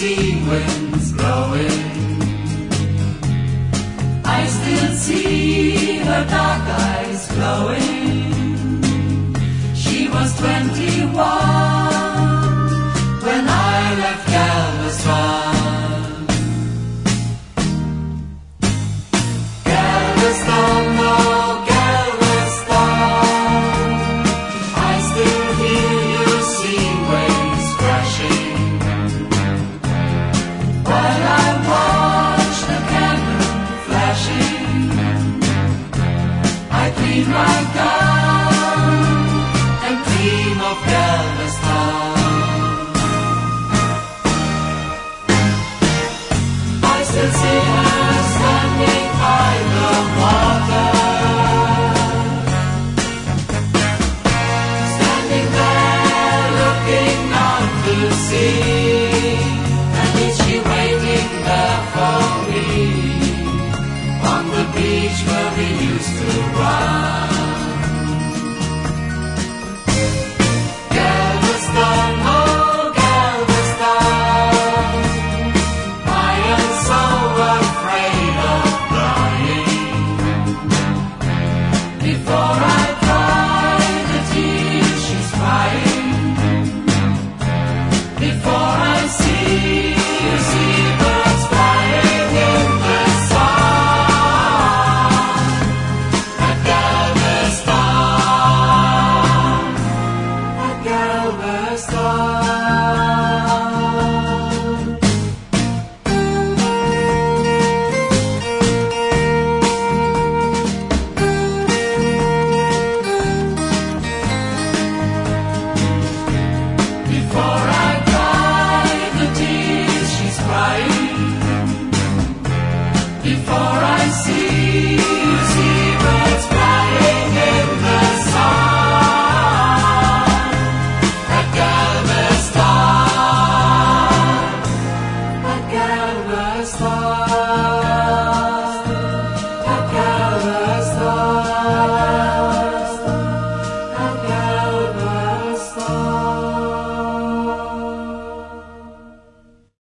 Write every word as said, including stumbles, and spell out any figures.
sea winds blowing. I still see her dark eyes glowing. She was twenty-one when I left Galveston. Galveston, oh Galveston, I still hear your sea waves crashing. While I watch the cannon flashing, I clean my gun and dream of Galveston. I still see her standing by the water, standing there looking out to sea. And is she waiting there for me on the beach where we used to run? Galveston, oh Galveston, I am so afraid of dying. Before I cry the tears she's crying, before